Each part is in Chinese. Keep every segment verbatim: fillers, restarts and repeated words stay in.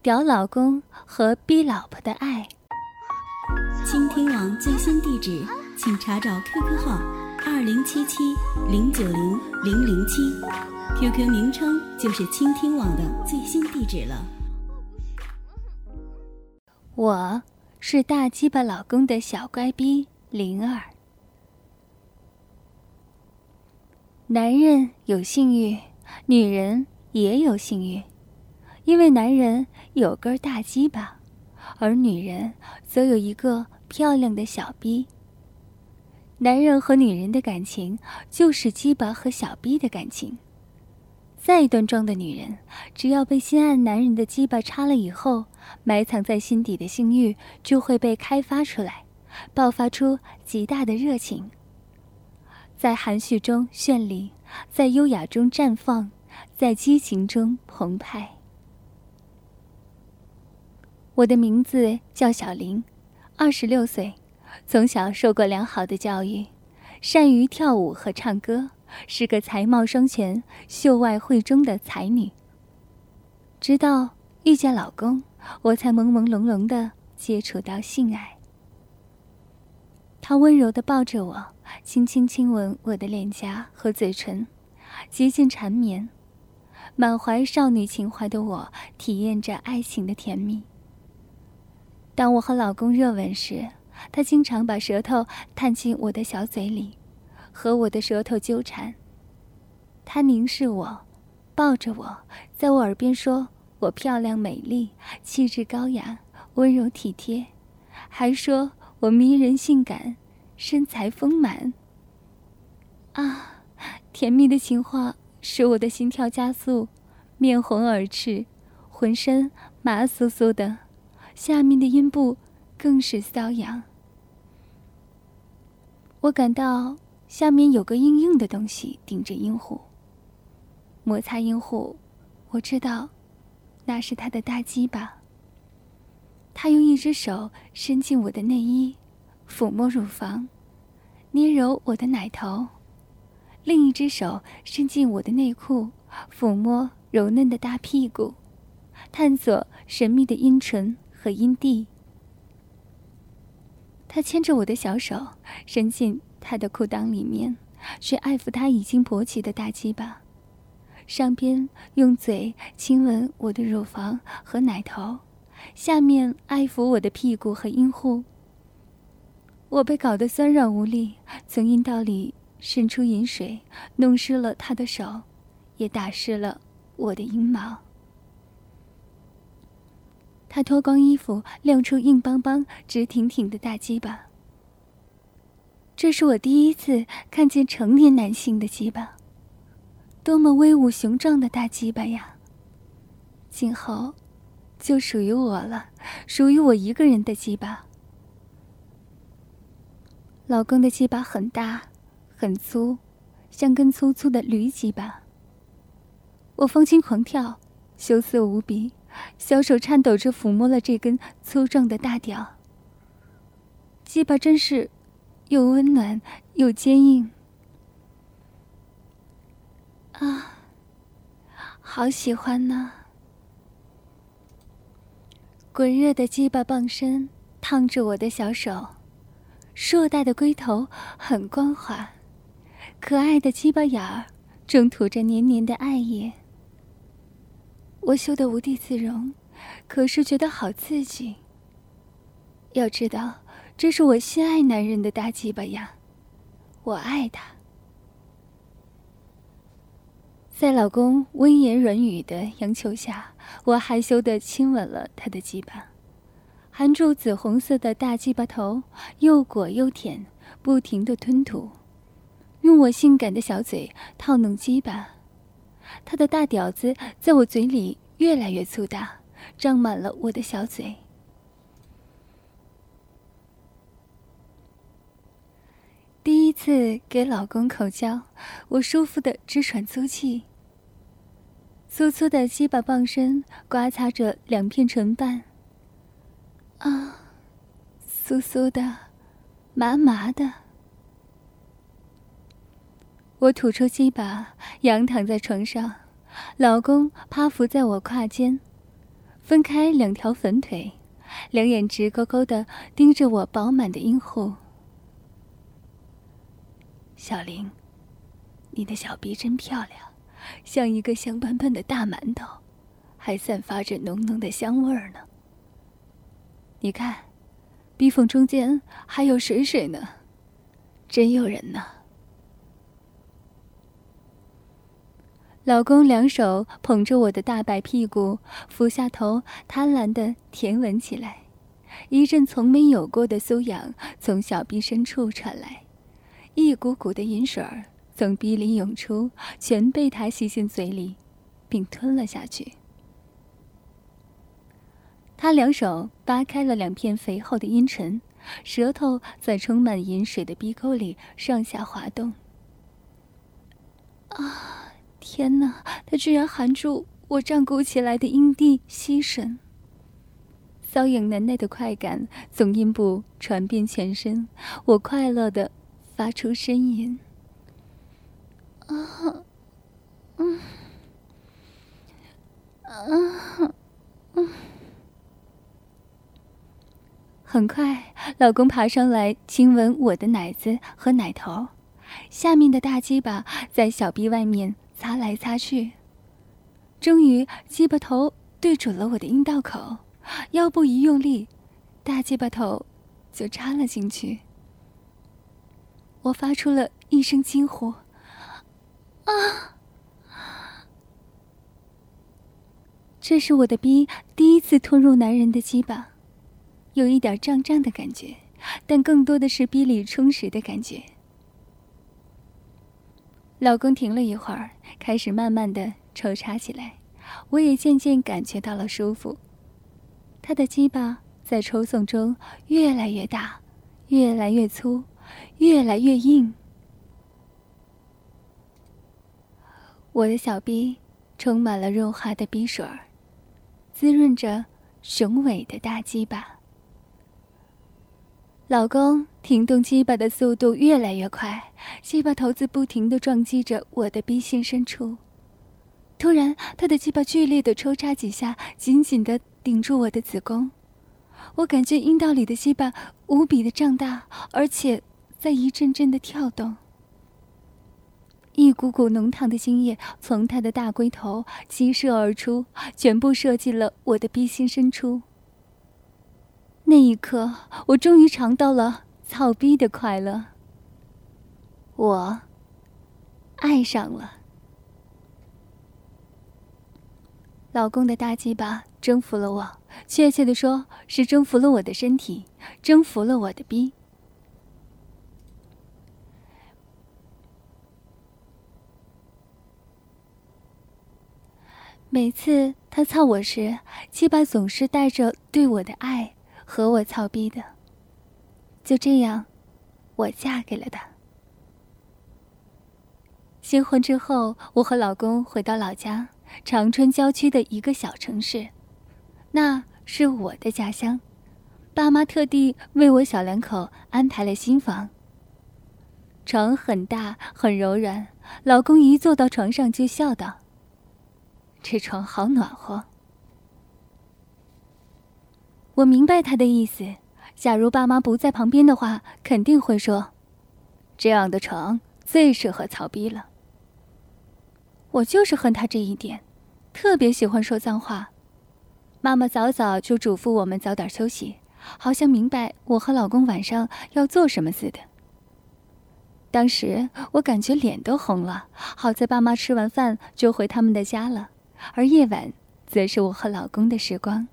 屌老公和逼老婆的爱。 倾听网最新地址，请查找 Q Q 号二零七七零九零零零七 ，Q Q 名称就是倾听网的最新地址了。 我是大鸡巴老公的小乖逼灵儿。男人有性欲，女人也有性欲，因为男人有根大鸡巴，而女人则有一个漂亮的小逼。男人和女人的感情就是鸡巴和小逼的感情。再端庄的女人，只要被心爱男人的鸡巴插了以后，埋藏在心底的性欲就会被开发出来，爆发出极大的热情，在含蓄中绚丽，在优雅中绽放，在激情中澎湃。我的名字叫小林，二十六岁，从小受过良好的教育，善于跳舞和唱歌，是个才貌双全、秀外慧中的才女。直到遇见老公，我才朦朦胧胧地接触到性爱。他温柔地抱着我，轻轻亲吻我的脸颊和嘴唇，极尽缠绵。满怀少女情怀的我，体验着爱情的甜蜜。当我和老公热吻时，他经常把舌头探进我的小嘴里，和我的舌头纠缠。他凝视我，抱着我，在我耳边说我漂亮美丽，气质高雅，温柔体贴，还说我迷人性感，身材丰满。啊，甜蜜的情话使我的心跳加速，面红耳赤，浑身麻酥酥的，下面的阴部更是瘙痒。我感到下面有个硬硬的东西顶着阴户，摩擦阴户，我知道那是他的大鸡巴。他用一只手伸进我的内衣，抚摸乳房，捏揉我的奶头，另一只手伸进我的内裤，抚摸柔嫩的大屁股，探索神秘的阴唇和阴蒂。他牵着我的小手伸进他的裤裆里面，去爱抚他已经勃起的大鸡巴，上边用嘴亲吻我的乳房和奶头，下面爱抚我的屁股和阴户。我被搞得酸软无力，从阴道里渗出饮水，弄湿了他的手，也打湿了我的阴毛。他脱光衣服，亮出硬邦邦、直挺挺的大鸡巴。这是我第一次看见成年男性的鸡巴，多么威武雄壮的大鸡巴呀！今后就属于我了，属于我一个人的鸡巴。老公的鸡巴很大很粗，像根粗粗的驴鸡巴。我风轻狂跳，羞涩无比，小手颤抖着抚摸了这根粗壮的大屌。鸡巴真是又温暖又坚硬啊，好喜欢呢！滚热的鸡巴棒身烫着我的小手，硕大的龟头很光滑，可爱的鸡巴眼儿正吐着黏黏的爱液。我羞得无地自容，可是觉得好刺激。要知道，这是我心爱男人的大鸡巴呀，我爱他。在老公温言软语的央求下，我害羞地亲吻了他的鸡巴，含住紫红色的大鸡巴头，又裹又舔，不停地吞吐，用我性感的小嘴套弄鸡巴。他的大屌子在我嘴里越来越粗大，张满了我的小嘴。第一次给老公口交，我舒服的直喘粗气。粗粗的鸡巴棒身刮擦着两片唇瓣，啊，酥酥的，麻麻的。我吐出鸡巴，仰躺在床上，老公趴伏在我胯间， 分开两条粉腿，两眼直勾勾地盯着我饱满的阴户。小玲，你的小臂真漂亮，像一个香喷喷的大馒头，还散发着浓浓的香味儿呢。你看，逼缝中间还有水水呢，真诱人呢。老公两手捧着我的大白屁股，俯下头贪婪地舔吻起来，一阵从没有过的酥痒从小臂深处传来，一股股的饮水儿从鼻里涌出，全被他吸进嘴里，并吞了下去。他两手扒开了两片肥厚的阴唇，舌头在充满饮水的鼻沟里上下滑动。啊！天哪，他居然含住我胀鼓起来的阴蒂吸吮，瘙痒难耐的快感从阴部传遍全身，我快乐地发出呻吟。啊，嗯，啊，嗯。很快，老公爬上来亲吻我的奶子和奶头，下面的大鸡巴在小臂外面擦来擦去，终于鸡巴头对准了我的阴道口，腰部一用力，大鸡巴头就插了进去。我发出了一声惊呼：啊！这是我的逼第一次吞入男人的鸡巴，有一点胀胀的感觉，但更多的是逼里充实的感觉。老公停了一会儿，开始慢慢地抽插起来，我也渐渐感觉到了舒服。他的鸡巴在抽送中越来越大，越来越粗，越来越硬。我的小逼充满了润滑的逼水儿，滋润着雄伟的大鸡巴。老公停动鸡巴的速度越来越快，鸡巴头子不停地撞击着我的逼心深处。突然，他的鸡巴剧烈地抽插几下，紧紧地顶住我的子宫。我感觉阴道里的鸡巴无比的胀大，而且在一阵阵的跳动。一股股浓烫的精液从他的大龟头激射而出，全部射进了我的逼心深处。那一刻，我终于尝到了操逼的快乐。我爱上了。老公的大鸡巴征服了我，确切地说，是征服了我的身体，征服了我的逼。每次他操我时，鸡巴总是带着对我的爱和我操逼的。就这样，我嫁给了他。新婚之后，我和老公回到老家，长春郊区的一个小城市，那是我的家乡。爸妈特地为我小两口安排了新房，床很大很柔软，老公一坐到床上就笑道：“这床好暖和。”我明白他的意思，假如爸妈不在旁边的话，肯定会说：“这样的床最适合操逼了。”我就是恨他这一点，特别喜欢说脏话。妈妈早早就嘱咐我们早点休息，好像明白我和老公晚上要做什么似的。当时我感觉脸都红了，好在爸妈吃完饭就回他们的家了，而夜晚则是我和老公的时光。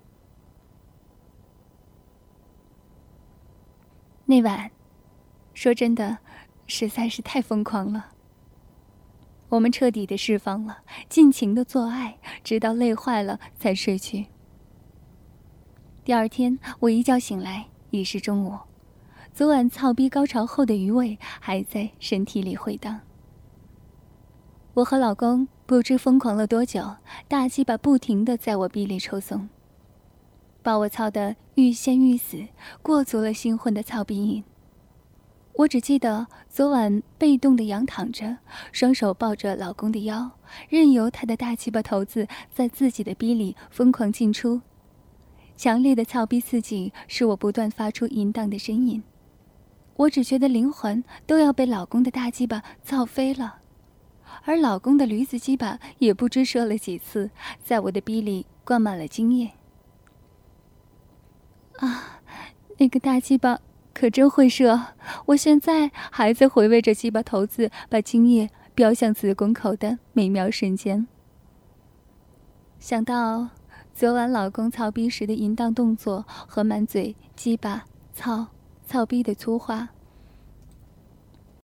那晚，说真的，实在是太疯狂了。我们彻底的释放了，尽情的做爱，直到累坏了才睡去。第二天，我一觉醒来已是中午，昨晚操逼高潮后的余味还在身体里回荡。我和老公不知疯狂了多久，大鸡巴不停地在我逼里抽送，把我操得欲仙欲死，过足了新婚的操逼瘾。 我只记得昨晚被动地仰躺着，双手抱着老公的腰，任由他的大鸡巴头子在自己的逼里疯狂进出。强烈的操逼刺激使我不断发出淫荡的呻吟，我只觉得灵魂都要被老公的大鸡巴操飞了，而老公的驴子鸡巴也不知射了几次，在我的逼里灌满了精液。啊，那个大鸡巴可真会射，我现在还在回味着鸡巴头子把精液飙向子宫口的美妙瞬间。想到昨晚老公操逼时的淫荡动作和满嘴鸡巴操操逼的粗话，